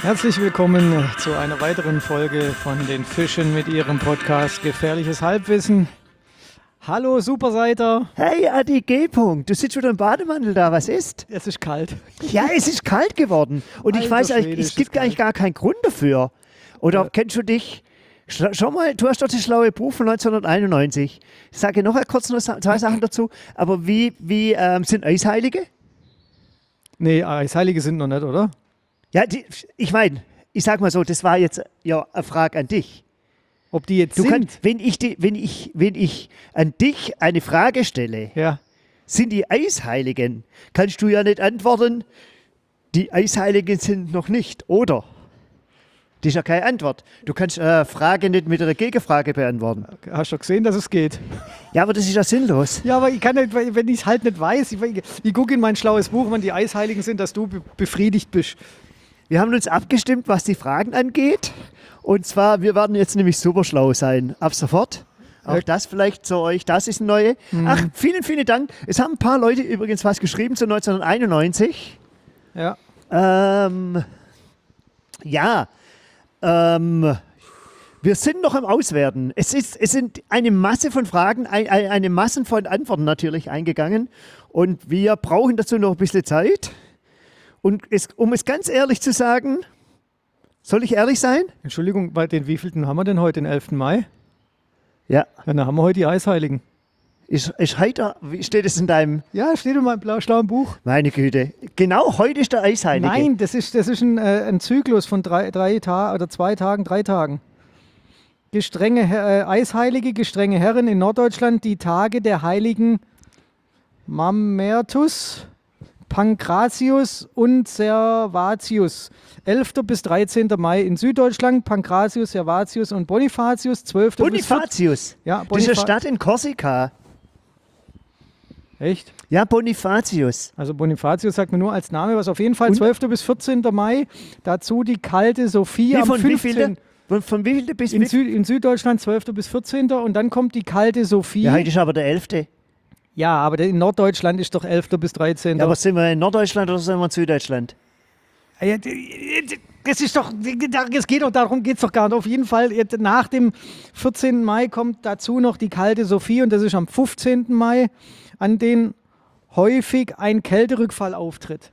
Herzlich willkommen zu einer weiteren Folge von den Fischen mit ihrem Podcast Gefährliches Halbwissen. Hallo Superseiter. Hey Adi G. -Punkt. Du sitzt wieder im Bademantel da, was ist? Es ist kalt. Ja, es ist kalt geworden. Und ich weiß, es gibt eigentlich gar keinen Grund dafür. Oder kennst du dich? Schau mal, du hast doch das schlaue Buch von 1991. Ich sage noch kurz noch zwei Sachen dazu. Aber wie sind Eisheilige? Nee, Eisheilige sind noch nicht, oder? Ja, ich meine, ich sag mal so, das war jetzt ja eine Frage an dich. Ob die jetzt sind? Wenn ich an dich eine Frage stelle, Ja. sind die Eisheiligen, kannst du ja nicht antworten, die Eisheiligen sind noch nicht, oder? Das ist ja keine Antwort. Du kannst eine Frage nicht mit einer Gegenfrage beantworten. Hast du gesehen, dass es geht? Ja, aber das ist ja sinnlos. Ja, aber ich kann nicht, wenn ich es halt nicht weiß. Ich gucke in mein schlaues Buch, wann die Eisheiligen sind, dass du befriedigt bist. Wir haben uns abgestimmt, was die Fragen angeht. Und zwar, wir werden jetzt nämlich super schlau sein. Ab sofort. Auch das vielleicht zu euch, das ist ein neue. Ach, vielen, vielen Dank. Es haben ein paar Leute übrigens was geschrieben zu 1991. Ja. Wir sind noch am Auswerten. Es sind eine Masse von Fragen, eine Masse von Antworten natürlich eingegangen. Und wir brauchen dazu noch ein bisschen Zeit. Und um es ganz ehrlich zu sagen, soll ich ehrlich sein? Entschuldigung, bei den wievielten haben wir denn heute, den 11. Mai? Ja. Ja, dann haben wir heute die Eisheiligen. Ist heute, wie steht es in deinem? Ja, steht in meinem schlauen Buch. Meine Güte. Genau heute ist der Eisheilige. Nein, das ist ein Zyklus von 3 Tagen oder 2 Tagen, 3 Tagen. Eisheilige, gestrenge Herren in Norddeutschland, die Tage der Heiligen Mamertus, Pankratius und Servatius. 11. bis 13. Mai in Süddeutschland, Pankratius, Servatius und Bonifatius. 12. Bonifatius? Ja, das ist eine Stadt in Korsika. Echt? Ja, Bonifatius. Also Bonifatius sagt mir nur als Name was. Auf jeden Fall 12. bis 14. Mai. Dazu die kalte Sophie am 15. Von wie viel bis in Süddeutschland 12. bis 14. Und dann kommt die kalte Sophie. Ja, heute ist aber der 11. Ja, aber in Norddeutschland ist doch 11. bis 13. Ja, aber sind wir in Norddeutschland oder sind wir in Süddeutschland? Ja, das ist doch, es geht doch, darum geht es doch gar nicht. Auf jeden Fall, nach dem 14. Mai kommt dazu noch die kalte Sophie und das ist am 15. Mai, an den häufig ein Kälterückfall auftritt.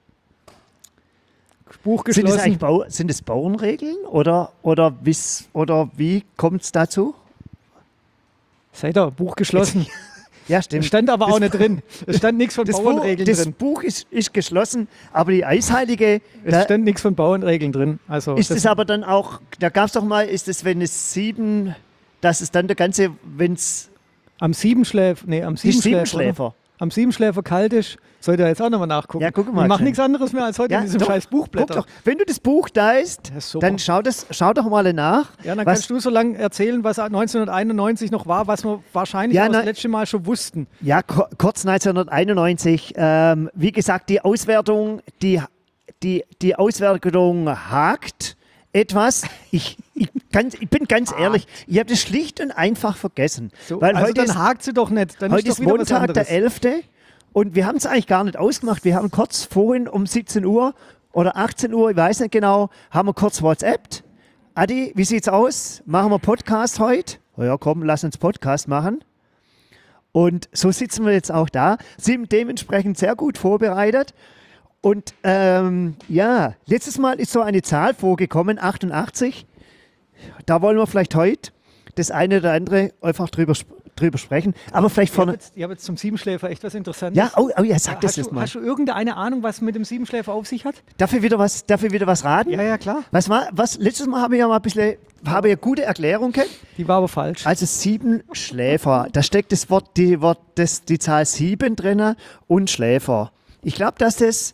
Buch geschlossen. Sind es Bauernregeln oder wie kommt es dazu? Seid ihr, Buch geschlossen. Ja, stimmt. Es stand aber auch nicht drin. Es stand nichts von Bauernregeln drin. Das Buch ist geschlossen, aber die Eisheilige... Es stand nichts von Bauernregeln drin. Also ist es aber dann auch... Da gab es doch mal, ist es, wenn es 7... Das ist dann der ganze, wenn es... Am Siebenschläfer... Am Siebenschläfer kalt ist, sollt ihr jetzt auch nochmal nachgucken. Ja, guck mal. Ich mache nichts anderes mehr als heute in diesem scheiß Buchblätter. Guck doch, wenn du das Buch da ist, dann schau doch mal nach. Ja, dann kannst du so lange erzählen, was 1991 noch war, was wir wahrscheinlich das letzte Mal schon wussten. Ja, kurz 1991. Wie gesagt, die Auswertung, die Auswertung hakt etwas. Ich bin ganz ehrlich, ich habe das schlicht und einfach vergessen. So, weil also heute dann hakt sie doch nicht. Dann heute ist Montag, der 11. Und wir haben es eigentlich gar nicht ausgemacht. Wir haben kurz vorhin um 17 Uhr oder 18 Uhr, ich weiß nicht genau, haben wir kurz WhatsAppt. Adi, wie sieht's aus? Machen wir Podcast heute? Oh ja, komm, lass uns Podcast machen. Und so sitzen wir jetzt auch da, sind dementsprechend sehr gut vorbereitet. Und letztes Mal ist so eine Zahl vorgekommen, 88. Da wollen wir vielleicht heute das eine oder andere einfach drüber sprechen. Aber vielleicht vorne... Ich habe jetzt zum Siebenschläfer echt was Interessantes. Ja, ja, sag das jetzt mal. Hast du irgendeine Ahnung, was mit dem Siebenschläfer auf sich hat? Darf ich wieder was raten? Ja, klar. Letztes Mal habe ich ja mal ein bisschen... Habe ich eine gute Erklärung gehabt. Die war aber falsch. Also Siebenschläfer, da steckt die Zahl 7 drin und Schläfer. Ich glaube, dass das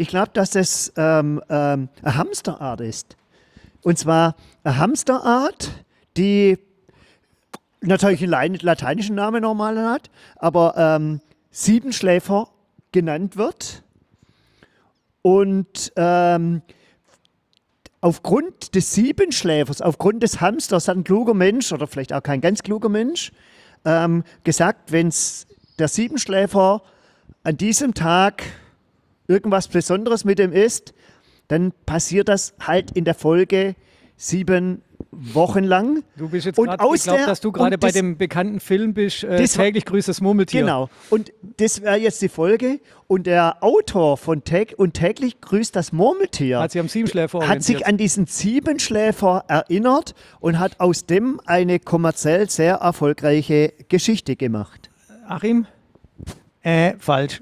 eine Hamsterart ist. Und zwar eine Hamsterart, die natürlich einen lateinischen Namen normal hat, aber Siebenschläfer genannt wird. Und aufgrund des Siebenschläfers, aufgrund des Hamsters hat ein kluger Mensch, oder vielleicht auch kein ganz kluger Mensch, gesagt, wenn der Siebenschläfer an diesem Tag irgendwas Besonderes mit ihm ist, dann passiert das halt in der Folge 7 Wochen lang. Du bist jetzt Und gerade, ich glaube, dass du gerade bei das- dem bekannten Film bist, das- täglich grüßt das Murmeltier. Genau. Und das wäre jetzt die Folge. Und der Autor von täglich grüßt das Murmeltier Hat sich am Siebenschläfer hat orientiert. sich an diesen Siebenschläfer erinnert und hat aus dem eine kommerziell sehr erfolgreiche Geschichte gemacht. Achim? Falsch.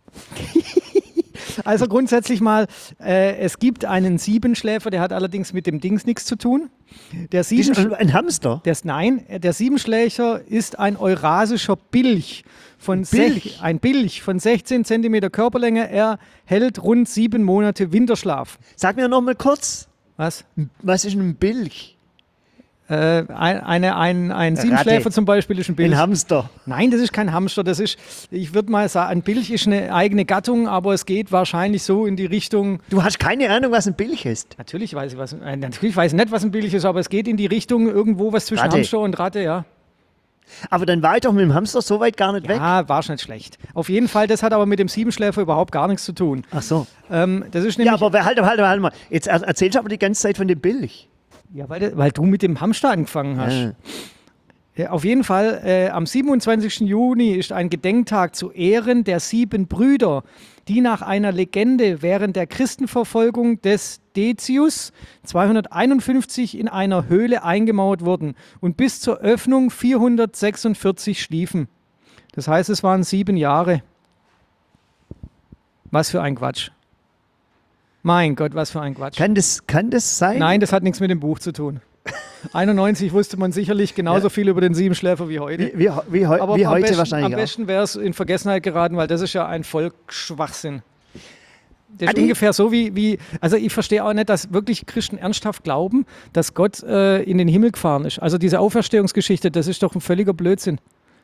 Also grundsätzlich mal, es gibt einen Siebenschläfer, der hat allerdings mit dem Dings nichts zu tun. Der Das ist ein Hamster. der Siebenschläfer ist ein eurasischer Bilch. Bilch? Ein Bilch von 16 cm Körperlänge. Er hält rund 7 Monate Winterschlaf. Sag mir noch mal kurz, Was? was ist ein Bilch? Ein Siebenschläfer Ratte. zum Beispiel ist ein Bilch. Ein Hamster. Nein, das ist kein Hamster. Das ist, ich würde mal sagen, ein Bilch ist eine eigene Gattung, aber es geht wahrscheinlich so in die Richtung. Du hast keine Ahnung, was ein Bilch ist. Natürlich weiß ich nicht, was ein Bilch ist, aber es geht in die Richtung irgendwo was zwischen Ratte. Hamster und Ratte, ja. Aber dann war ich doch mit dem Hamster so weit gar nicht weg. Ja, war schon nicht schlecht. Auf jeden Fall, das hat aber mit dem Siebenschläfer überhaupt gar nichts zu tun. Ach so. Das ist nämlich, Ja, aber halt mal. Jetzt erzählst du aber die ganze Zeit von dem Bilch. ja, weil du mit dem Hamster angefangen hast. Ja. Ja, auf jeden Fall, am 27. Juni ist ein Gedenktag zu Ehren der 7 Brüder, die nach einer Legende während der Christenverfolgung des Decius 251 in einer Höhle eingemauert wurden und bis zur Öffnung 446 schliefen. Das heißt, es waren 7 Jahre. Was für ein Quatsch. Mein Gott, was für ein Quatsch. Kann das sein? Nein, das hat nichts mit dem Buch zu tun. 91 wusste man sicherlich genauso viel über den Siebenschläfer wie heute. Wie Aber heute am besten, wahrscheinlich am auch. besten wäre es in Vergessenheit geraten, weil das ist ja ein Volksschwachsinn. Das ist Adi? ungefähr so also ich verstehe auch nicht, dass wirklich Christen ernsthaft glauben, dass Gott in den Himmel gefahren ist. Also diese Auferstehungsgeschichte, das ist doch ein völliger Blödsinn.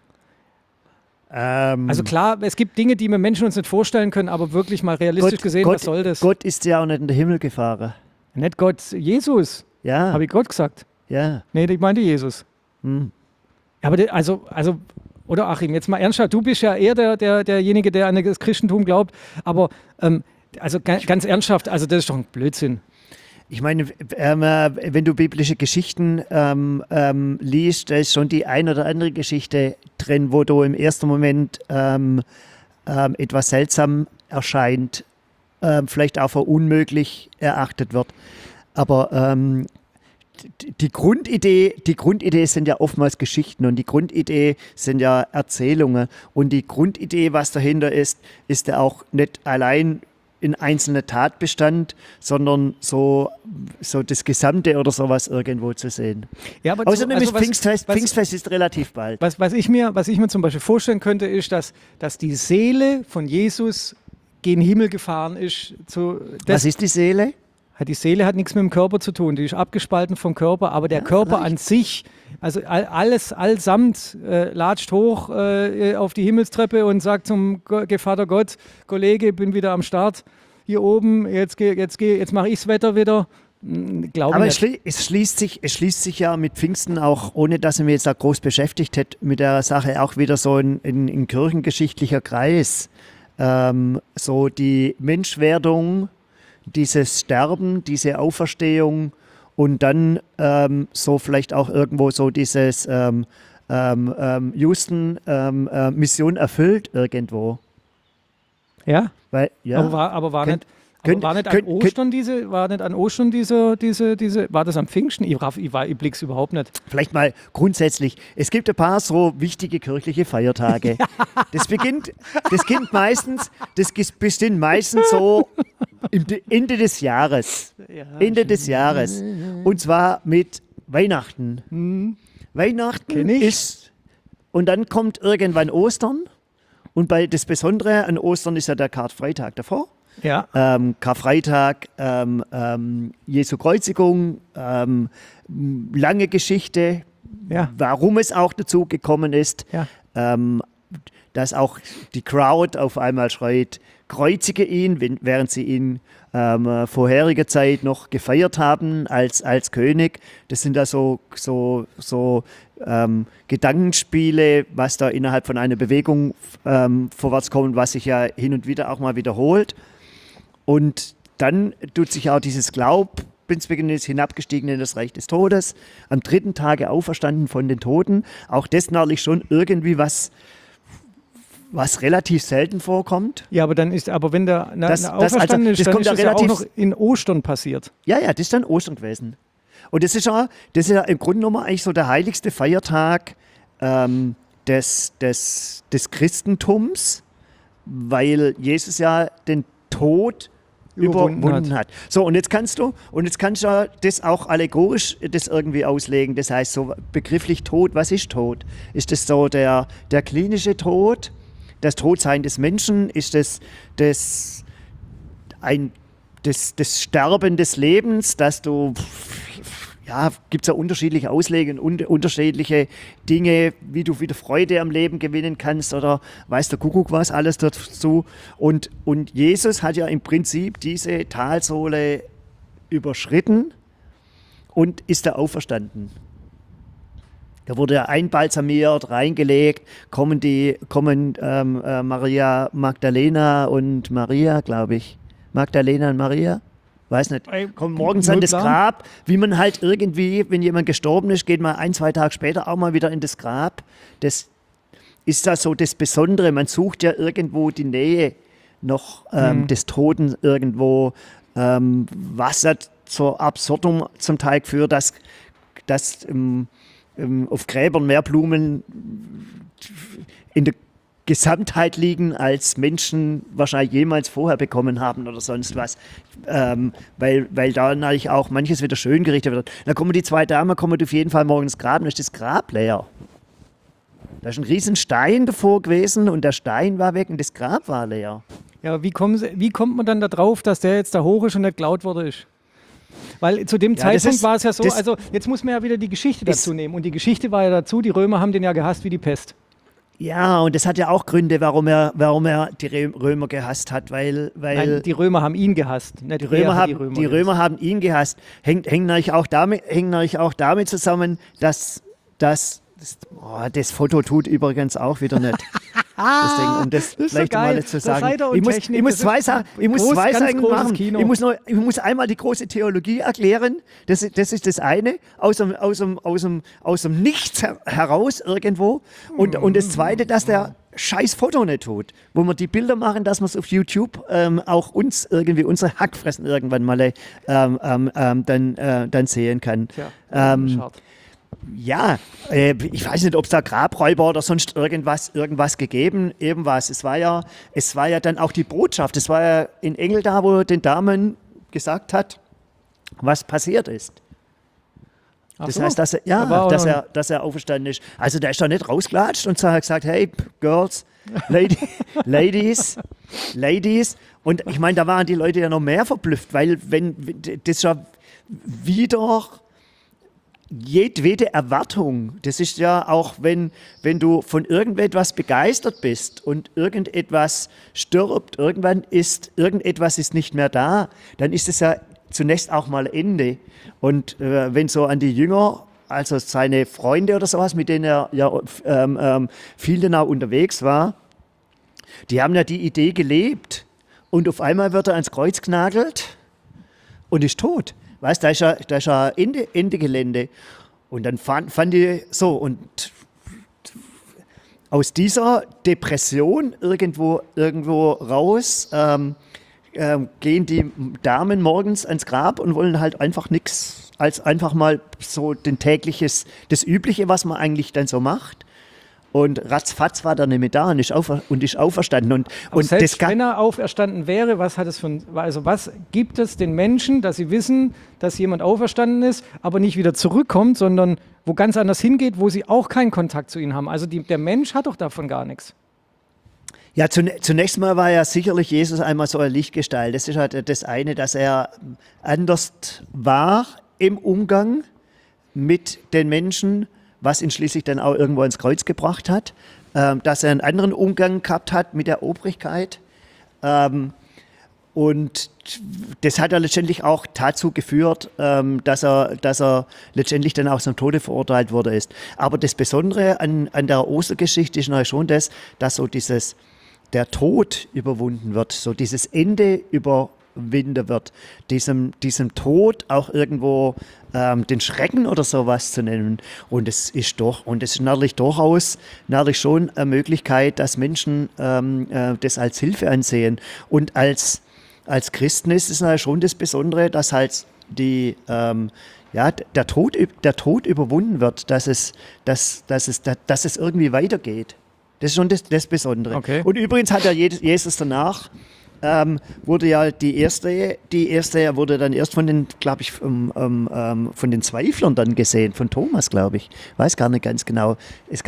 Also klar, es gibt Dinge, die wir Menschen uns nicht vorstellen können, aber wirklich mal realistisch gesehen, was soll das? Gott ist ja auch nicht in den Himmel gefahren. Nicht Gott, Jesus. Ja, Habe ich Gott gesagt? ja. Nee, ich meinte Jesus. Hm. Aber oder Achim, jetzt mal ernsthaft, du bist ja eher derjenige, der an das Christentum glaubt, aber also ganz ernsthaft, also das ist doch ein Blödsinn. Ich meine, wenn du biblische Geschichten liest, da ist schon die ein oder andere Geschichte drin, wo du im ersten Moment etwas seltsam erscheint, vielleicht auch für unmöglich erachtet wird. Aber die Grundidee sind ja oftmals Geschichten und die Grundidee sind ja Erzählungen. Und die Grundidee, was dahinter ist ja auch nicht allein in einzelner Tatbestand, sondern so das Gesamte oder sowas irgendwo zu sehen. Ja, aber Außerdem ist was- Pfingstfest ist relativ bald. Was ich mir zum Beispiel vorstellen könnte, ist, dass die Seele von Jesus gen Himmel gefahren ist. Was ist die Seele? Die Seele hat nichts mit dem Körper zu tun, die ist abgespalten vom Körper, aber der Körper an sich, also alles allsamt, latscht hoch auf die Himmelstreppe und sagt zum Vater Gott, Kollege, bin wieder am Start hier oben, jetzt mache ich das Wetter wieder. Glaube Aber ich nicht. es schließt sich ja mit Pfingsten auch, ohne dass er mich jetzt da groß beschäftigt hätte, mit der Sache auch wieder so ein kirchengeschichtlicher Kreis. So die Menschwerdung, dieses Sterben, diese Auferstehung und dann so vielleicht auch irgendwo so dieses Houston Mission erfüllt irgendwo. Ja, Weil, ja, aber war Könnt- nicht an Ostern war das am Pfingsten? Ich blick's überhaupt nicht. vielleicht mal grundsätzlich, es gibt ein paar so wichtige kirchliche Feiertage. Das beginnt meistens so Ende des Jahres. Ende des Jahres. Und zwar mit Weihnachten. Weihnachten Kenn ich. ist, und dann kommt irgendwann Ostern. Und das Besondere an Ostern ist ja der Karfreitag davor. Ja. Karfreitag, Jesu Kreuzigung, lange Geschichte, Ja. warum es auch dazu gekommen ist, Ja. dass auch die Crowd auf einmal schreit, kreuzige ihn, während sie ihn vorherige Zeit noch gefeiert haben als König. Das sind da so Gedankenspiele, was da innerhalb von einer Bewegung vorwärts kommt, was sich ja hin und wieder auch mal wiederholt. Und dann tut sich auch dieses Glaubensbekenntnis hinabgestiegen in das Reich des Todes, am 3. Tage auferstanden von den Toten. Auch das natürlich schon irgendwie was relativ selten vorkommt. Ja, aber wenn der Das auferstanden ist, dann kommt ist das ja auch relativ- noch in Ostern passiert. Ja, das ist dann Ostern gewesen. Und das ist ja im Grunde genommen eigentlich so der heiligste Feiertag des Christentums, weil Jesus ja den Tod überwunden hat. So, und jetzt kannst du ja das auch allegorisch das irgendwie auslegen. Das heißt, so begrifflich Tod, was ist Tod? Ist das so der klinische Tod, das Todsein des Menschen? Ist das Sterben des Lebens, dass du, ja, gibt es ja unterschiedliche Auslegungen, unterschiedliche Dinge, wie du wieder Freude am Leben gewinnen kannst oder weiß der Kuckuck was alles dazu. Und Jesus hat ja im Prinzip diese Talsohle überschritten und ist da auferstanden. Da wurde er einbalsamiert, reingelegt, kommen Maria Magdalena und Maria, glaube ich. Magdalena und Maria? Weiß nicht. Kommen morgens an das Grab, wie man halt irgendwie, wenn jemand gestorben ist, geht man 1, 2 Tage später auch mal wieder in das Grab. Das ist da so das Besondere. Man sucht ja irgendwo die Nähe noch des Toten irgendwo, was ja zur Absurdum zum Teil führt, dass auf Gräbern mehr Blumen in der Gesamtheit liegen, als Menschen wahrscheinlich jemals vorher bekommen haben oder sonst was. Weil da natürlich auch manches wieder schön gerichtet wird. Dann kommen die 2 Damen, kommen auf jeden Fall morgen ins Grab und ist das Grab leer. Da ist ein riesen Stein davor gewesen und der Stein war weg und das Grab war leer. Ja, wie kommt man dann da drauf, dass der jetzt da hoch ist und nicht geklaut worden ist? Weil zu dem Zeitpunkt war es ja so, also jetzt muss man ja wieder die Geschichte dazu nehmen. Und die Geschichte war ja dazu, die Römer haben den ja gehasst wie die Pest. Ja, und das hat ja auch Gründe, warum er die Römer gehasst hat, weil Nein, die Römer haben ihn gehasst. Nicht die Römer haben ihn gehasst. Hängt natürlich auch damit zusammen, dass das Foto tut übrigens auch wieder nicht. Deswegen, um das vielleicht mal zu sagen. Ich muss zwei Sachen machen. Ich muss einmal die große Theologie erklären. Das ist das eine, aus dem Nichts heraus irgendwo. Und das zweite, dass der scheiß Foto nicht tut. Wo wir die Bilder machen, dass wir es auf YouTube auch uns irgendwie unsere Hackfressen irgendwann mal dann sehen kann. Tja, ja, ich weiß nicht, ob es da Grabräuber oder sonst irgendwas gegeben was. Es war ja dann auch die Botschaft. Es war ja ein Engel da, wo den Damen gesagt hat, was passiert ist. Das heißt, dass er auferstanden ist. Also der ist da nicht rausgelatscht und hat gesagt, hey, Girls, Ladies. Und ich meine, da waren die Leute ja noch mehr verblüfft, weil das ja wieder jedwede Erwartung, das ist ja auch, wenn du von irgendetwas begeistert bist und irgendetwas stirbt, irgendetwas ist nicht mehr da, dann ist es ja zunächst auch mal Ende. Und wenn so an die Jünger, also seine Freunde oder sowas, mit denen er ja viel dann auch unterwegs war, die haben ja die Idee gelebt und auf einmal wird er ans Kreuz genagelt und ist tot. Weißt du, da ist ja Ende Gelände. Und dann fand ich so, und aus dieser Depression irgendwo raus gehen die Damen morgens ans Grab und wollen halt einfach nichts, als einfach mal so das Übliche, was man eigentlich dann so macht. Und ratzfatz war der nicht mehr da und ist auferstanden. Und selbst wenn er auferstanden wäre, was gibt es den Menschen, dass sie wissen, dass jemand auferstanden ist, aber nicht wieder zurückkommt, sondern wo ganz anders hingeht, wo sie auch keinen Kontakt zu ihnen haben? Also der Mensch hat doch davon gar nichts. Ja, zunächst mal war ja sicherlich Jesus einmal so eine Lichtgestalt. Das ist halt das eine, dass er anders war im Umgang mit den Menschen, was ihn schließlich dann auch irgendwo ins Kreuz gebracht hat, dass er einen anderen Umgang gehabt hat mit der Obrigkeit. Und das hat er letztendlich auch dazu geführt, dass er letztendlich dann auch zum Tode verurteilt wurde. Aber das Besondere an der Ostergeschichte ist natürlich schon das, dass so der Tod überwunden wird, so dieses Ende überwinden wird, diesem Tod auch irgendwo den Schrecken oder sowas zu nennen. Und es ist natürlich durchaus schon eine Möglichkeit, dass Menschen das als Hilfe ansehen. Und als Christen ist es natürlich schon das Besondere, dass halt der Tod überwunden wird, dass es irgendwie weitergeht. Das ist schon das Besondere. Okay. Und übrigens hat ja Jesus danach wurde ja die erste wurde dann erst von den, glaube ich, von den Zweiflern dann gesehen, von Thomas, glaube ich. Weiß gar nicht ganz genau.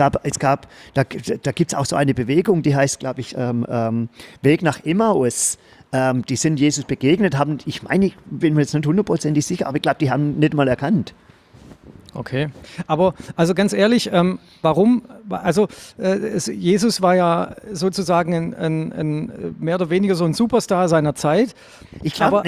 Da gibt es auch so eine Bewegung, die heißt, glaube ich, Weg nach Emmaus. Die sind Jesus begegnet, ich bin mir jetzt nicht hundertprozentig sicher, aber ich glaube, die haben nicht mal erkannt. Okay, aber also ganz ehrlich, warum? Also Jesus war ja sozusagen ein mehr oder weniger so ein Superstar seiner Zeit. Aber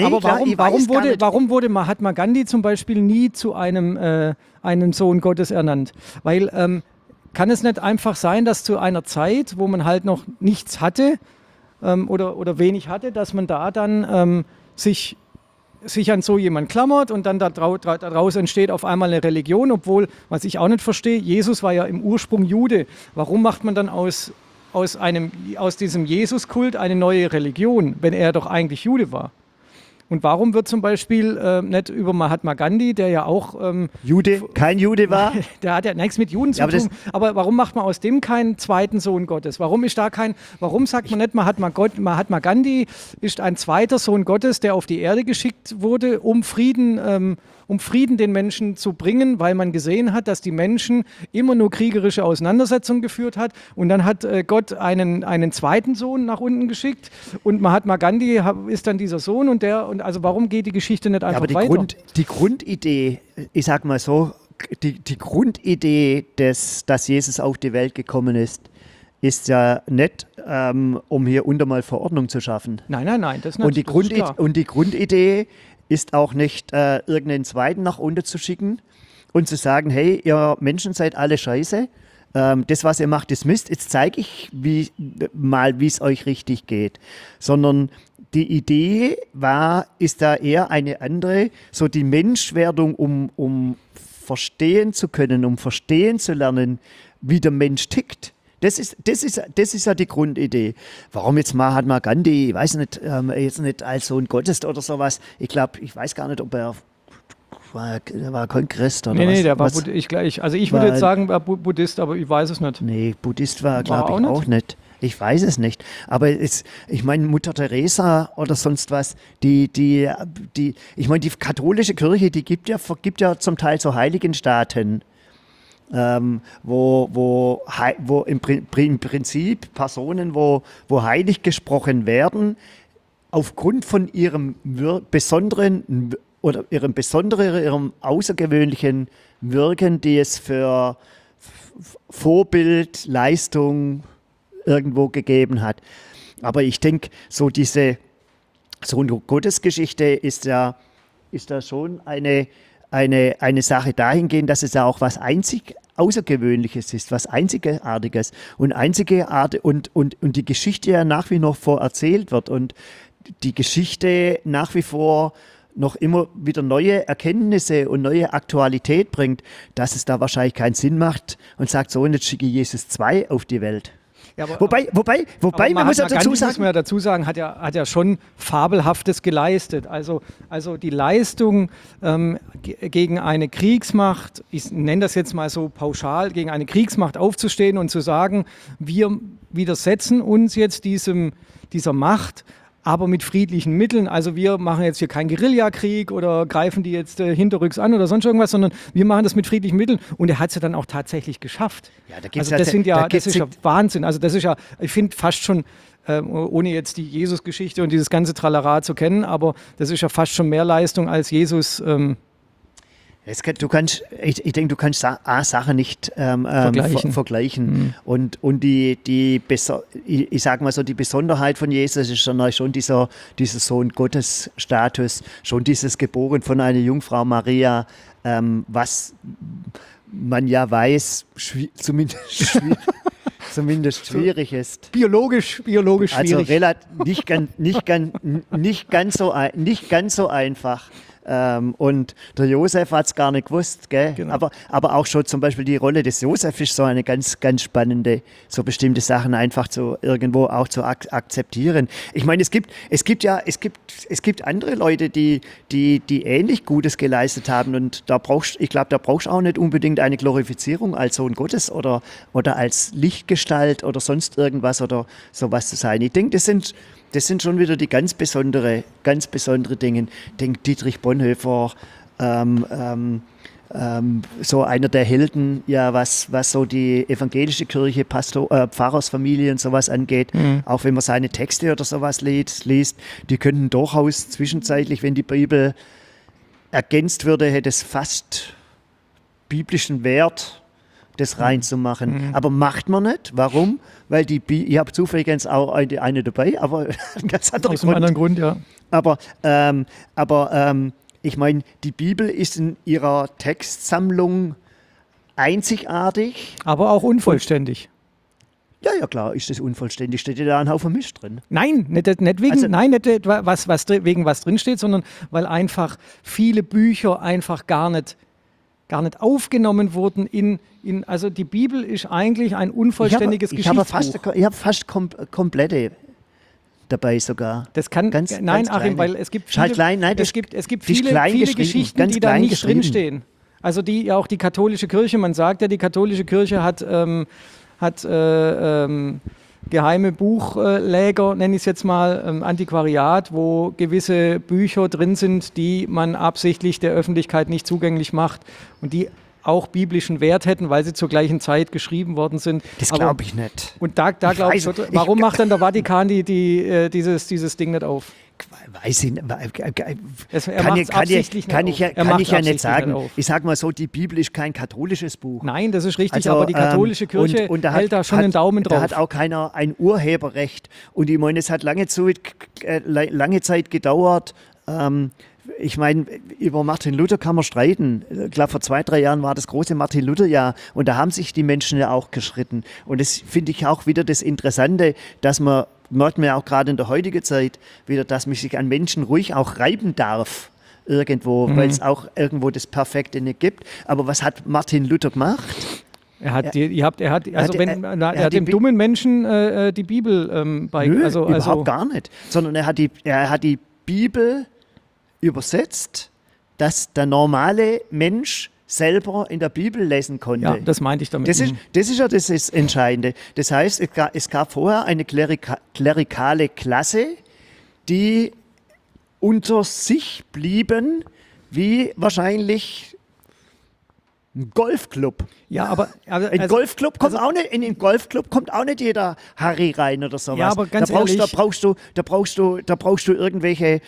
warum wurde Mahatma Gandhi zum Beispiel nie zu einem Sohn Gottes ernannt? Weil kann es nicht einfach sein, dass zu einer Zeit, wo man halt noch nichts hatte oder wenig hatte, dass man da dann sich an so jemand klammert und dann daraus entsteht auf einmal eine Religion, obwohl, was ich auch nicht verstehe, Jesus war ja im Ursprung Jude. Warum macht man dann aus diesem Jesuskult eine neue Religion, wenn er doch eigentlich Jude war? Und warum wird zum Beispiel nicht über Mahatma Gandhi, der ja auch kein Jude war? Der hat ja nichts mit Juden zu tun. Aber warum macht man aus dem keinen zweiten Sohn Gottes? Warum sagt man nicht, Mahatma Gandhi ist ein zweiter Sohn Gottes, der auf die Erde geschickt wurde, um Frieden den Menschen zu bringen, weil man gesehen hat, dass die Menschen immer nur kriegerische Auseinandersetzungen geführt hat. Und dann hat Gott einen zweiten Sohn nach unten geschickt und Mahatma Gandhi ist dann dieser Sohn also warum geht die Geschichte nicht einfach weiter? Die Grundidee, ich sag mal so, die Grundidee, dass Jesus auf die Welt gekommen ist ja nicht, um hier mal Verordnung zu schaffen. Nein, das ist nicht. Und die Grundidee ist auch nicht, irgendeinen Zweiten nach unten zu schicken und zu sagen, hey, ihr Menschen seid alle scheiße, das, was ihr macht, ist Mist, jetzt zeige ich wie es euch richtig geht. Sondern die Idee ist da eher eine andere, so die Menschwerdung, um verstehen zu können, um verstehen zu lernen, wie der Mensch tickt. Das ist ja die Grundidee. Warum jetzt Mahatma Gandhi, ich weiß nicht, jetzt nicht als Sohn Gottes oder sowas. Ich weiß gar nicht, ob er war kein Christ oder was. Nee, der war Buddhist. Also ich würde jetzt sagen, war Buddhist, aber ich weiß es nicht. Nee, Buddhist war glaube ich, auch nicht. Ich weiß es nicht. Aber ich meine, Mutter Teresa oder sonst was, ich meine, die katholische Kirche, die gibt ja zum Teil so Heiligenstaaten. Wo im Prinzip Personen, wo heilig gesprochen werden, aufgrund von ihrem ihrem außergewöhnlichen Wirken, die es für Vorbild, Leistung irgendwo gegeben hat. Aber ich denke, so eine Gottesgeschichte ist da schon eine Sache dahingehend, dass es ja auch was Außergewöhnliches ist, was Einzigartiges und die Geschichte ja nach wie vor erzählt wird und die Geschichte nach wie vor noch immer wieder neue Erkenntnisse und neue Aktualität bringt, dass es da wahrscheinlich keinen Sinn macht und sagt, so, und jetzt schicke ich Jesus 2 auf die Welt. Ja, wobei man muss ja dazu sagen, hat ja schon Fabelhaftes geleistet. Also die Leistung gegen eine Kriegsmacht, ich nenne das jetzt mal so pauschal, gegen eine Kriegsmacht aufzustehen und zu sagen, wir widersetzen uns jetzt dieser Macht, aber mit friedlichen Mitteln. Also wir machen jetzt hier keinen Guerillakrieg oder greifen die jetzt hinterrücks an oder sonst irgendwas, sondern wir machen das mit friedlichen Mitteln. Und er hat es ja dann auch tatsächlich geschafft. Ja, das ist ja Wahnsinn. Also das ist ja, ich finde fast schon, ohne jetzt die Jesus-Geschichte und dieses ganze Tralala zu kennen, aber das ist ja fast schon mehr Leistung als Jesus. Ich denke, du kannst Sachen nicht vergleichen. Und ich sage mal so, die Besonderheit von Jesus ist schon dieser Sohn Gottes Status, schon dieses Geboren von einer Jungfrau Maria, was man ja weiß, zumindest zumindest schwierig ist. Biologisch Also schwierig. nicht ganz so einfach. Und der Josef hat es gar nicht gewusst, gell? Genau. Aber auch schon zum Beispiel die Rolle des Josef ist so eine ganz, ganz spannende, so bestimmte Sachen einfach zu irgendwo auch zu akzeptieren. Ich meine, es gibt andere Leute, die ähnlich Gutes geleistet haben, und ich glaube, da brauchst du auch nicht unbedingt eine Glorifizierung als Sohn Gottes oder als Lichtgestalt oder sonst irgendwas oder sowas zu sein. Ich denke, das sind schon wieder die ganz besondere Dinge. Ich denke, Dietrich Bonhoeffer, so einer der Helden, ja, was so die evangelische Kirche, Pfarrersfamilie und sowas angeht. Auch wenn man seine Texte oder sowas liest, die könnten durchaus zwischenzeitlich, wenn die Bibel ergänzt würde, hätte es fast biblischen Wert, das reinzumachen. Aber macht man nicht. Warum? Weil ich habe zufällig auch eine dabei, aber ein ganz anderer Aus einem anderen Grund, ja. Aber ich meine, die Bibel ist in ihrer Textsammlung einzigartig. Aber auch unvollständig. Ja, klar, ist das unvollständig. Steht ja da ein Haufen Mist drin. Nein, nicht wegen, Also- nicht wegen was drinsteht, sondern weil einfach viele Bücher einfach gar nicht aufgenommen wurden also die Bibel ist eigentlich ein unvollständiges Geschichtsbuch. Ich habe fast komplette dabei sogar. Das kann, Ganz Achim, kleine. weil es gibt Ist halt viele, klein, nein, es gibt die ist viele, klein viele geschrieben, Geschichten, ganz die da klein nicht geschrieben. drinstehen. Also auch die katholische Kirche, man sagt ja, die katholische Kirche hat geheime Buchläger, nenne ich es jetzt mal, Antiquariat, wo gewisse Bücher drin sind, die man absichtlich der Öffentlichkeit nicht zugänglich macht und die auch biblischen Wert hätten, weil sie zur gleichen Zeit geschrieben worden sind. Das glaube ich nicht. Und da glaube ich, warum macht dann der Vatikan dieses Ding nicht auf? Weiß ich nicht. Er macht es absichtlich Kann nicht ich auf. Er ja macht's nicht absichtlich sagen. nicht auf. Ich sage mal so, die Bibel ist kein katholisches Buch. Nein, das ist richtig, Also, aber die katholische Kirche und hält da schon einen Daumen drauf. Da hat auch keiner ein Urheberrecht. Und ich meine, es hat lange Zeit gedauert. Ich meine, über Martin Luther kann man streiten. Ich glaube, vor 2-3 Jahren war das große Martin Luther-Jahr und da haben sich die Menschen ja auch geschritten. Und das finde ich auch wieder das Interessante, dass merkt man ja auch gerade in der heutigen Zeit wieder, dass man sich an Menschen ruhig auch reiben darf. Irgendwo, weil es auch irgendwo das Perfekte nicht gibt. Aber was hat Martin Luther gemacht? Er hat dem die dummen Menschen die Bibel Nö, überhaupt gar nicht. Sondern er hat die Bibel übersetzt, dass der normale Mensch selber in der Bibel lesen konnte. Ja, das meinte ich damit. Das ist ja das Entscheidende. Das heißt, es gab vorher eine klerikale Klasse, die unter sich blieben, wie wahrscheinlich ein Golfclub. Ja, aber In den Golfclub kommt auch nicht jeder Harry rein oder sowas. Ja, aber ganz da ehrlich- brauchst du irgendwelche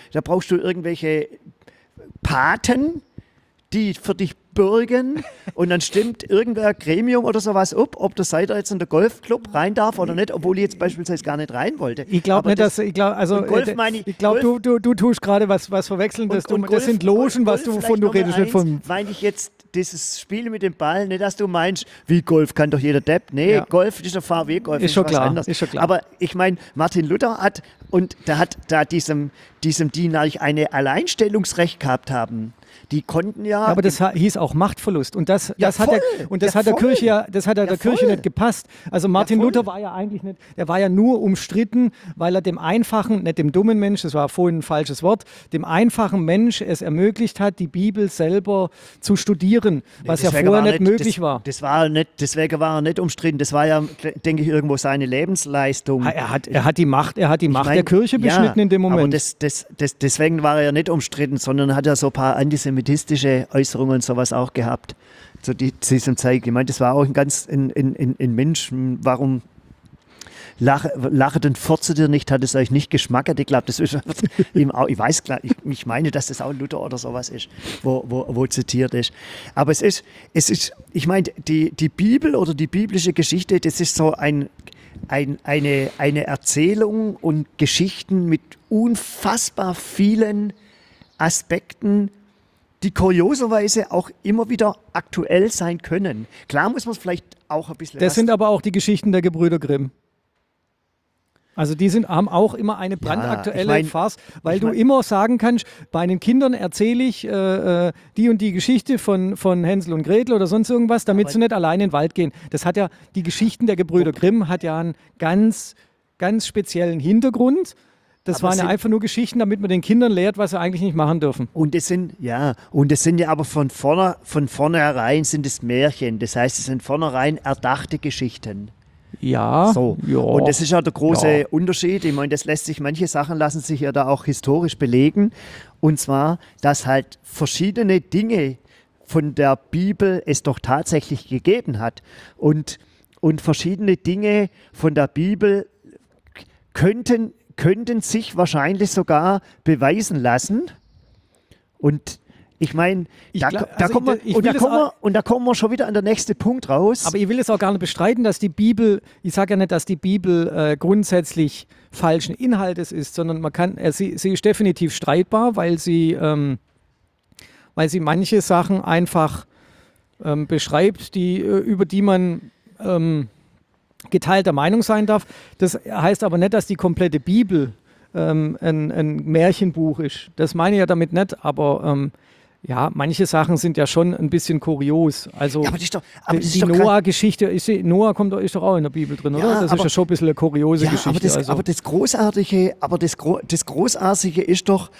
Paten, die für dich bürgen, und dann stimmt irgendein Gremium oder sowas ab, ob der Seiter jetzt in den Golfclub rein darf oder nicht, obwohl ich jetzt beispielsweise gar nicht rein wollte. ich glaube nicht, und Golf meine ich- ich glaube, du tust gerade was verwechseln. Das sind Logen, wovon du redest, nicht von. Meine ich jetzt dieses Spiel mit dem Ball, nicht, dass du meinst, wie Golf kann doch jeder Depp. Nee, Ja. Golf ist der VW-Golf. Ist schon was klar, anderes. ist schon klar. Aber ich meine, Martin Luther hat diesem, die natürlich ein Alleinstellungsrecht gehabt haben. Die konnten ja. Aber das hieß auch Machtverlust und das hat voll. der Kirche der Kirche voll. nicht gepasst. Also Martin voll. Luther war ja eigentlich nicht, der war ja nur umstritten, weil er dem einfachen, nicht dem dummen Mensch, das war vorhin ein falsches Wort, dem einfachen Mensch es ermöglicht hat, die Bibel selber zu studieren, was ja Deswegen vorher war nicht möglich war. Deswegen war er nicht umstritten. Das war ja, denke ich, irgendwo seine Lebensleistung. Er hat die Macht Ich mein, der Kirche beschnitten in dem Moment. Aber deswegen war er ja nicht umstritten, sondern hat ja so ein paar antisemitische Äußerungen und sowas auch gehabt zu diesem Zeit. Ich meine, das war auch ein Mensch. Warum lachet und furzt ihr nicht, hat es euch nicht geschmackert? Ich glaube, das ist ihm auch, ich meine, dass das auch Luther oder sowas ist, wo zitiert ist. Aber es ist, ich meine, die Bibel oder die biblische Geschichte, das ist so eine Erzählung und Geschichten mit unfassbar vielen Aspekten, die kurioserweise auch immer wieder aktuell sein können. Klar muss man es vielleicht auch ein bisschen Das sind aber auch die Geschichten der Gebrüder Grimm. Also die haben auch immer eine brandaktuelle Farce, weil du immer sagen kannst, bei den Kindern erzähle ich die und die Geschichte von Hänsel und Gretel oder sonst irgendwas, damit sie nicht allein in den Wald gehen. Das hat ja, die Geschichten der Gebrüder Grimm hat ja einen ganz, ganz speziellen Hintergrund. Das waren ja einfach nur Geschichten, damit man den Kindern lehrt, was sie eigentlich nicht machen dürfen. Und das sind ja aber von vornherein sind es Märchen. Das heißt, es sind vornherein erdachte Geschichten. Ja, so. Ja. Und das ist ja der große Unterschied. Ich meine, manche Sachen lassen sich ja da auch historisch belegen. Und zwar, dass halt verschiedene Dinge von der Bibel es doch tatsächlich gegeben hat. Und verschiedene Dinge von der Bibel könnten sich wahrscheinlich sogar beweisen lassen. Und ich meine, da kommen wir schon wieder an der nächste Punkt raus. Aber ich will es auch gar nicht bestreiten, dass die Bibel, ich sage ja nicht, dass die Bibel grundsätzlich falschen Inhaltes ist, sondern sie ist definitiv streitbar, weil sie manche Sachen einfach beschreibt, über die man geteilter Meinung sein darf. Das heißt aber nicht, dass die komplette Bibel ein Märchenbuch ist. Das meine ich ja damit nicht, aber ja, manche Sachen sind ja schon ein bisschen kurios. Also ja, die Noah-Geschichte, Noah ist doch auch in der Bibel drin, oder? Das ist ja schon ein bisschen eine kuriose Geschichte. Aber das Großartige ist doch,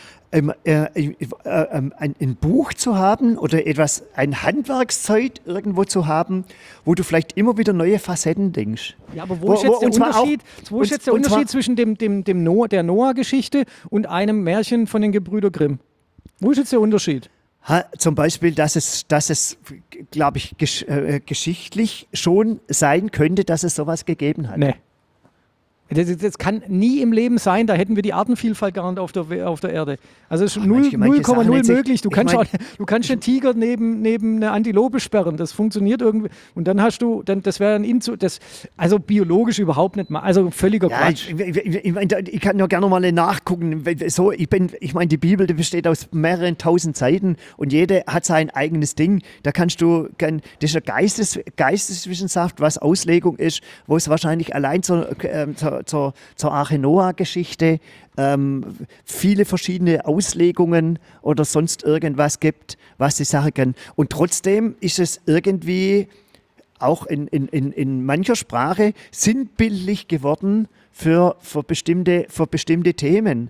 ein Buch zu haben oder ein Handwerkszeug irgendwo zu haben, wo du vielleicht immer wieder neue Facetten denkst. Ja, aber wo ist jetzt der Unterschied zwischen der Noah-Geschichte und einem Märchen von den Gebrüder Grimm? Wo ist jetzt der Unterschied? Zum Beispiel, dass es glaube ich, geschichtlich schon sein könnte, dass es sowas gegeben hat. Nee. Das kann nie im Leben sein, da hätten wir die Artenvielfalt gar nicht auf der Erde. Also es ist 0,0 möglich. Du kannst einen Tiger neben eine Antilope sperren, das funktioniert irgendwie. Und dann das wäre also biologisch überhaupt nicht mal, also völliger Quatsch. Ich kann ja gerne mal nachgucken. Ich meine, die Bibel, die besteht aus mehreren tausend Seiten und jede hat sein eigenes Ding. Da das ist eine Geisteswissenschaft, was Auslegung ist, wo es wahrscheinlich allein zur Arche Noah-Geschichte viele verschiedene Auslegungen oder sonst irgendwas gibt, was die Sache kann. Und trotzdem ist es irgendwie auch in mancher Sprache sinnbildlich geworden für bestimmte Themen,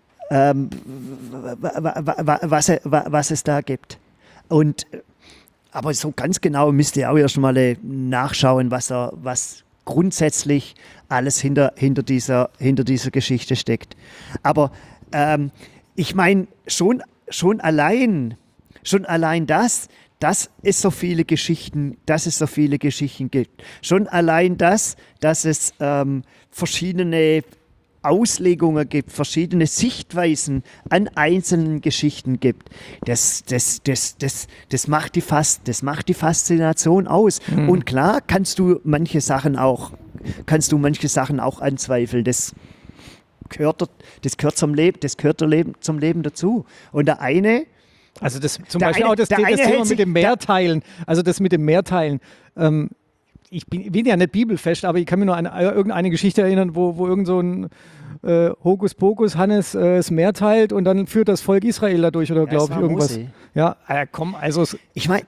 was es da gibt. Aber so ganz genau müsst ihr auch erst mal nachschauen, was grundsätzlich alles hinter dieser Geschichte steckt. Aber ich meine, schon allein dass es so viele Geschichten gibt. Schon allein dass es verschiedene Auslegungen gibt, verschiedene Sichtweisen an einzelnen Geschichten gibt. Das macht die Faszination aus. Mhm. Und klar kannst du manche Sachen auch anzweifeln. Das gehört zum Leben dazu. Und der eine, also das zum Beispiel auch das Thema mit dem Mehrteilen. Also das mit dem Mehrteilen. Ich bin ja nicht bibelfest, aber ich kann mich nur an irgendeine Geschichte erinnern, wo irgend so ein Hokuspokus Hannes das Meer teilt und dann führt das Volk Israel dadurch oder glaube ich irgendwas. Mose. Ja, komm, also ich meine,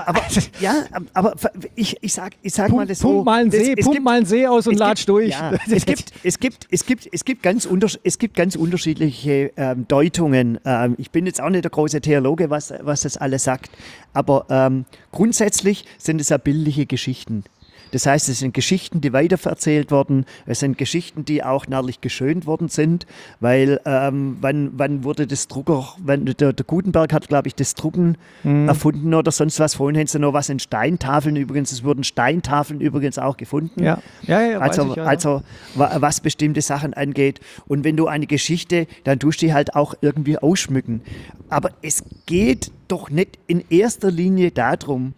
ich sag mal das so. Pump mal einen See aus und latsch durch. Ja, es gibt ganz unterschiedliche Deutungen. Ich bin jetzt auch nicht der große Theologe, was das alles sagt, aber grundsätzlich sind es ja bildliche Geschichten. Das heißt, es sind Geschichten, die weiterverzählt wurden. Es sind Geschichten, die auch narrlich geschönt worden sind, weil wann wurde das Drucker, der Gutenberg hat, glaube ich, das Drucken erfunden oder sonst was. Vorhin haben sie noch was in Steintafeln übrigens. Es wurden Steintafeln übrigens auch gefunden. Ja, also was bestimmte Sachen angeht. Und wenn du eine Geschichte, dann tust du die halt auch irgendwie ausschmücken. Aber es geht doch nicht in erster Linie darum,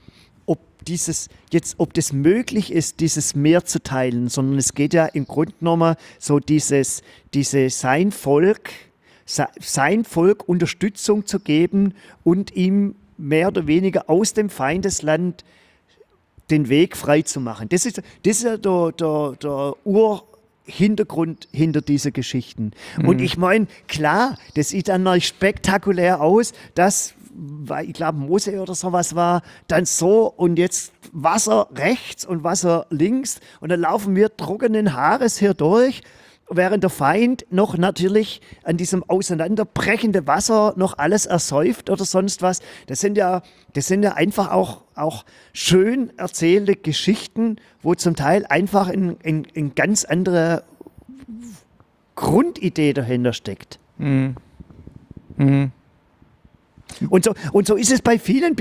ob das möglich ist, dieses Meer zu teilen, sondern es geht ja im Grunde genommen so sein Volk Unterstützung zu geben und ihm mehr oder weniger aus dem Feindesland den Weg frei zu machen. Das ist ja der Urhintergrund hinter dieser Geschichten. Und ich meine, klar, das sieht dann noch spektakulär aus, dass, weil ich glaube, Mose oder sowas war, dann so und jetzt Wasser rechts und Wasser links und dann laufen wir trockenen Haares hier durch, während der Feind noch natürlich an diesem auseinanderbrechenden Wasser noch alles ersäuft oder sonst was. Das sind ja einfach auch schön erzählte Geschichten, wo zum Teil einfach eine ganz andere Grundidee dahinter steckt. Mhm. Mhm. Und so ist es bei vielen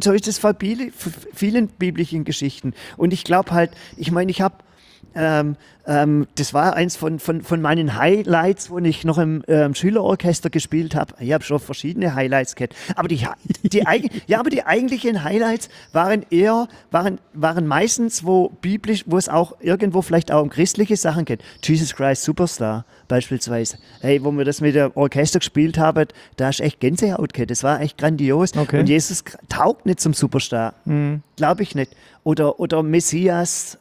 biblischen Geschichten. Und ich glaube halt, ich meine, ich habe das war eins von meinen Highlights, wo ich noch im Schülerorchester gespielt habe. Ich habe schon verschiedene Highlights gehabt. Aber die eigentlichen Highlights waren meistens, wo es auch irgendwo vielleicht auch um christliche Sachen geht. Jesus Christ Superstar beispielsweise. Hey, wo wir das mit dem Orchester gespielt haben, da ist echt Gänsehaut gehabt. Das war echt grandios. Okay. Und Jesus taugt nicht zum Superstar. Glaube ich nicht. Oder Messias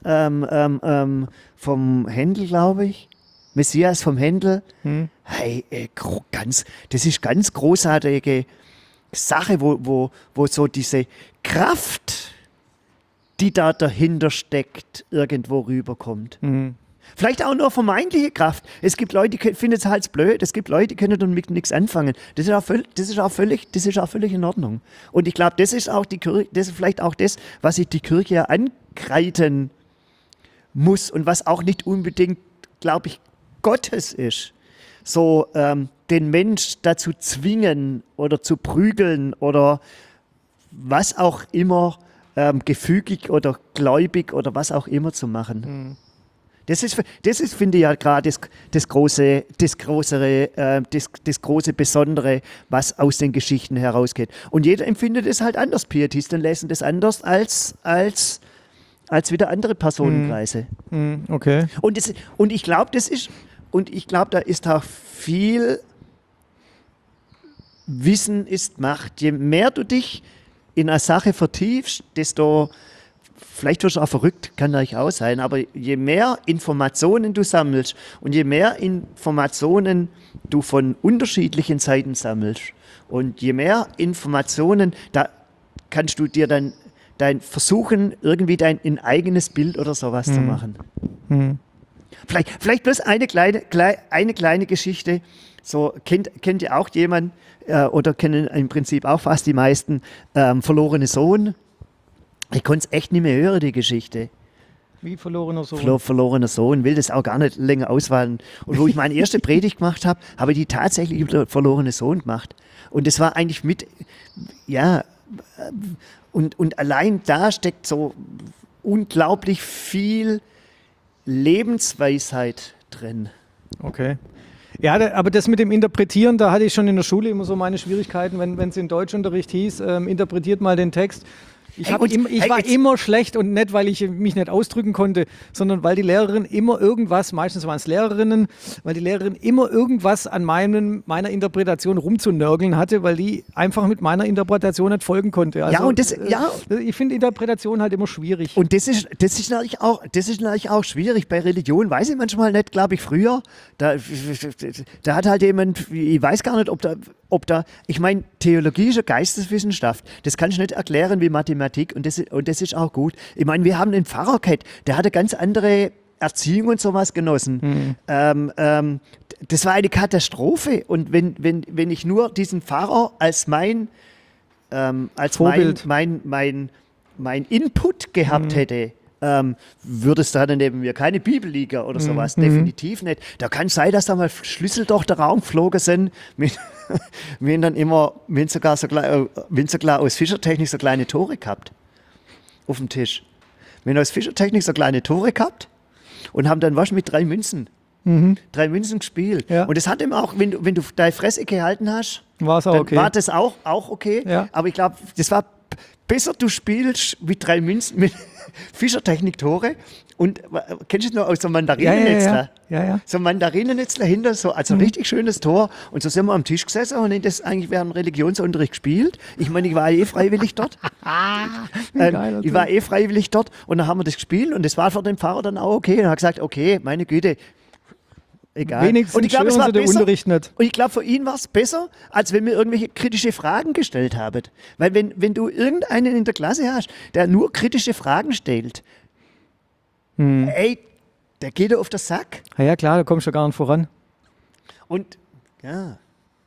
vom Händel, glaube ich. Messias vom Händel. Hey, das ist ganz großartige Sache, wo so diese Kraft, die da dahinter steckt, irgendwo rüberkommt. Vielleicht auch nur vermeintliche Kraft. Es gibt Leute, die finden es halt blöd. Es gibt Leute, die können damit nichts anfangen. Das ist auch völlig in Ordnung. Und ich glaube, das ist auch die Kirche, das ist vielleicht auch das, was sich die Kirche ankreiden muss und was auch nicht unbedingt, glaube ich, Gottes ist. So den Mensch dazu zwingen oder zu prügeln oder was auch immer, gefügig oder gläubig oder was auch immer zu machen. Das ist, finde ich, ja gerade das große Besondere, was aus den Geschichten herausgeht. Und jeder empfindet es halt anders. Pietisten lesen das anders als wieder andere Personenkreise. Okay. Und ich glaube, da ist auch viel Wissen ist Macht. Je mehr du dich in eine Sache vertiefst, desto vielleicht wirst du auch verrückt, kann natürlich auch sein, aber je mehr Informationen du sammelst und je mehr Informationen du von unterschiedlichen Seiten sammelst und je mehr Informationen, da kannst du dir dann versuchen, irgendwie dein eigenes Bild oder sowas zu machen. Vielleicht bloß eine kleine Geschichte. So kennt ihr auch jemand oder kennen im Prinzip auch fast die meisten verlorene Sohn. Ich konnte es echt nicht mehr hören, die Geschichte. Wie verlorener Sohn? Verlorener Sohn, will das auch gar nicht länger auswählen. Und wo ich meine erste Predigt gemacht habe, habe ich die tatsächlich über den verlorenen Sohn gemacht. Und das war eigentlich und allein da steckt so unglaublich viel Lebensweisheit drin. Okay. Ja, aber das mit dem Interpretieren, da hatte ich schon in der Schule immer so meine Schwierigkeiten, wenn es in Deutschunterricht hieß, interpretiert mal den Text. Ich war immer schlecht und nicht, weil ich mich nicht ausdrücken konnte, sondern weil die Lehrerin immer irgendwas, meistens waren es Lehrerinnen, weil die Lehrerin immer irgendwas an meiner Interpretation rumzunörgeln hatte, weil die einfach mit meiner Interpretation nicht folgen konnte. Also, ich finde Interpretation halt immer schwierig. Und das ist natürlich auch schwierig. Bei Religion weiß ich manchmal nicht, glaube ich, früher, da hat halt jemand, ich weiß gar nicht, ob da, ich meine, Theologie ist eine Geisteswissenschaft. Das kann ich nicht erklären wie Mathematik und das ist auch gut. Ich meine, wir haben einen Pfarrer gehabt, der hatte ganz andere Erziehung und sowas genossen. Das war eine Katastrophe. Und wenn ich nur diesen Pfarrer als mein Input gehabt hätte, würde es da dann neben mir keine Bibelliga oder sowas, definitiv nicht. Da kann sein, dass da mal Schlüssel durch den Raum geflogen sind, wenn sogar aus Fischertechnik so kleine Tore gehabt auf dem Tisch. Wir aus Fischertechnik so kleine Tore gehabt und haben dann mit 3 Münzen. 3 Münzen gespielt. Ja. Und das hat ihm auch, wenn du deine Fresse gehalten hast, war es auch okay. War das auch okay. Ja. Aber ich glaube, das war besser du spielst wie 3 Münzen mit Fischertechnik-Tore. Und kennst du das noch aus so einem Mandarinennetzler? Ja. So ein Mandarinennetzler hinter, so, also ein richtig schönes Tor. Und so sind wir am Tisch gesessen und haben das eigentlich während dem Religionsunterricht gespielt. Ich meine, ich war freiwillig dort. Geil, Ich war freiwillig dort und dann haben wir das gespielt und das war für den Pfarrer dann auch okay. Und er hat gesagt, okay, meine Güte, egal. Wenigstens und ich glaube, es war der besser. Unterricht nicht. Und ich glaube, für ihn war es besser, als wenn wir irgendwelche kritische Fragen gestellt haben. Weil wenn du irgendeinen in der Klasse hast, der nur kritische Fragen stellt, ey, der geht dir auf den Sack. Ja, klar, da kommst du gar nicht voran. Und ja.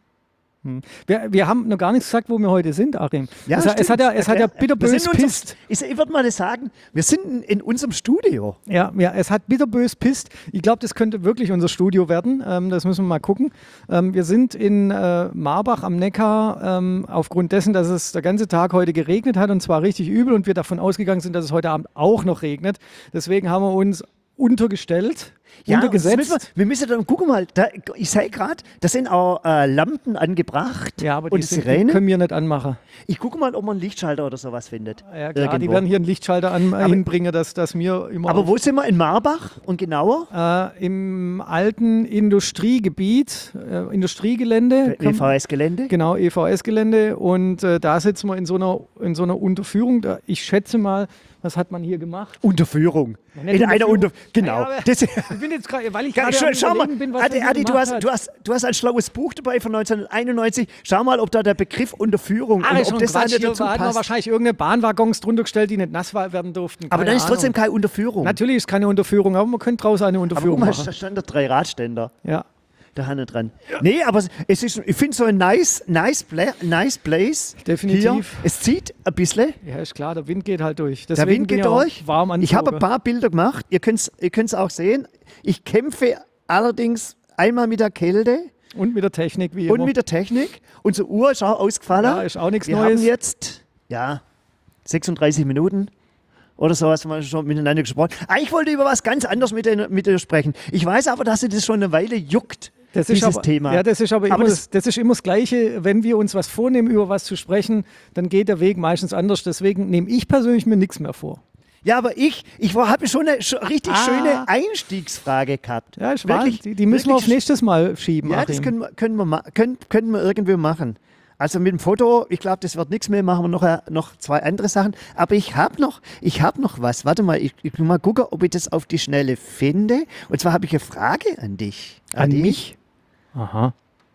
Wir haben noch gar nichts gesagt, wo wir heute sind, Achim. Ja, es hat ja bitterbös pisst. Ich würde mal sagen, wir sind in unserem Studio. Ja, es hat bitterbös pisst. Ich glaube, das könnte wirklich unser Studio werden. Das müssen wir mal gucken. Wir sind in Marbach am Neckar aufgrund dessen, dass es der ganze Tag heute geregnet hat und zwar richtig übel und wir davon ausgegangen sind, dass es heute Abend auch noch regnet. Deswegen haben wir uns untergestellt. Untergesetzt. Wir müssen dann, guck mal, ich sehe gerade, da sind auch Lampen angebracht. Ja, aber und die Sirene. können wir nicht anmachen. Ich gucke mal, ob man einen Lichtschalter oder sowas findet. Ja, klar, Irgendwo. die werden hier einen Lichtschalter hinbringen, dass wir immer. Aber wo sind wir? In Marbach und genauer? Im alten Industriegebiet, Industriegelände. EVS-Gelände? Genau, EVS-Gelände. Und da sitzen wir in so einer Unterführung. Ich schätze mal, was hat man hier gemacht? Unterführung. Ja, nicht In einer genau. Ja, Das, ich bin jetzt gerade, weil ich gerade schau mal, bin, was Adi, du hast ein schlaues Buch dabei von 1991. Schau mal, ob da der Begriff Unterführung und ob das da nicht dazu da hat man passt. wahrscheinlich irgendeine Bahnwaggons drunter gestellt, die nicht nass werden durften. Aber dann ist Keine trotzdem Ahnung. keine Unterführung. Natürlich ist keine Unterführung, aber man könnte draußen eine Aber Unterführung guck mal, machen. da stand da 3 Radständer. Ja. Da haben wir dran. Nee, aber es ist, ich finde so ein nice place. Definitiv. Hier. Es zieht ein bisschen. Ja, ist klar, der Wind geht halt durch. Der Deswegen Wind bin geht ich auch durch. warm Ich habe ein angezogen. paar Bilder gemacht. Ihr könnt es auch sehen. Ich kämpfe allerdings einmal mit der Kälte Und mit der Technik, wie und immer. mit der Technik. Unsere Uhr ist auch ausgefallen. Ja, ist auch nichts Wir Neues. haben jetzt 36 Minuten oder sowas haben wir schon miteinander gesprochen. Eigentlich wollte ich über was ganz anderes mit dir sprechen. Ich weiß aber, dass sie das schon eine Weile juckt, dieses Thema. Ja, das ist aber immer das ist immer das Gleiche. Wenn wir uns was vornehmen, über was zu sprechen, dann geht der Weg meistens anders. Deswegen nehme ich persönlich mir nichts mehr vor. Ja, aber ich habe schon eine richtig schöne Einstiegsfrage gehabt. Ja, ist Wirklich, wahr. Die müssen wir auf wirklich- nächstes Mal schieben. Ja, das Achim. könnten wir irgendwie machen. Also mit dem Foto, ich glaube, das wird nichts mehr, machen wir noch 2 andere Sachen. Aber ich habe noch was. Warte mal, ich will mal gucken, ob ich das auf die Schnelle finde. Und zwar habe ich eine Frage an dich. An Adi. mich? Aha.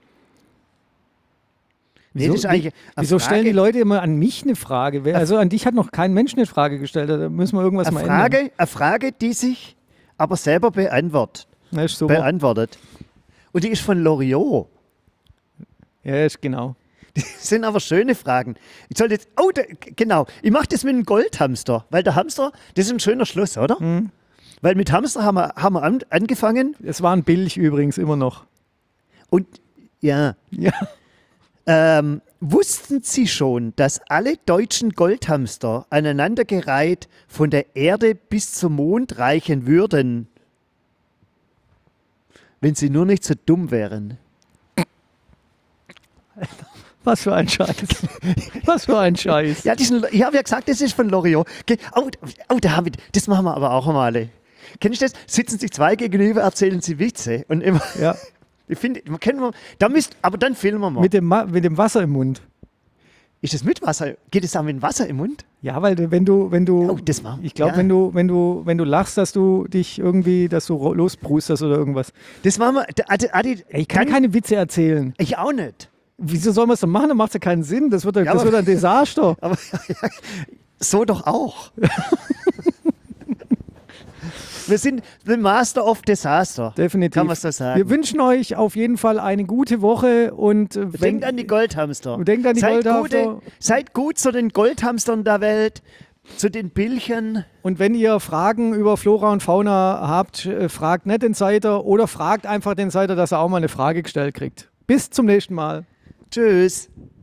Nee, das ist eigentlich eine Wieso Frage- stellen die Leute immer an mich eine Frage? Also an dich hat noch kein Mensch eine Frage gestellt. Da müssen wir irgendwas mal ändern. Eine Frage, die sich aber selber beantwortet. Ja, ist super. Und die ist von Loriot. Ja, ist genau. Das sind aber schöne Fragen. Ich soll jetzt, genau, ich mache das mit einem Goldhamster, weil der Hamster, das ist ein schöner Schluss, oder? Weil mit Hamster haben wir angefangen Es war ein Billig übrigens immer noch. und ja, Ja. wussten Sie schon, dass alle deutschen Goldhamster aneinandergereiht von der Erde bis zum Mond reichen würden, wenn sie nur nicht so dumm wären? Was für ein Scheiß. Was für ein Scheiß. Ja, ich habe ja gesagt, das ist von Loriot. David, das machen wir aber auch mal. Kennst du das? Sitzen sich 2 gegenüber, erzählen sie Witze und immer. Ja. Ich finde, aber dann filmen wir mal. Mit dem Wasser im Mund. Ist das mit Wasser? Geht es auch mit Wasser im Mund? Ja, weil wenn du, das machen wir. ich glaube, Ja. wenn du lachst, dass du losprustest oder irgendwas. Das machen wir. Adi, Ich kann keine Witze erzählen. ich auch nicht. Wieso soll man es denn machen? Dann macht es ja keinen Sinn. Das wird aber- ein Desaster. Aber so doch auch. Wir sind the Master of Disaster. Definitiv. Kann man so sagen. Wir wünschen euch auf jeden Fall eine gute Woche und Denkt an die Goldhamster. Denkt an die Goldhamster. Seid gut zu den Goldhamstern der Welt, zu den Bilchen. Und wenn ihr Fragen über Flora und Fauna habt, fragt nicht den Seiter oder fragt einfach den Seiter, dass er auch mal eine Frage gestellt kriegt. Bis zum nächsten Mal. Tschüss.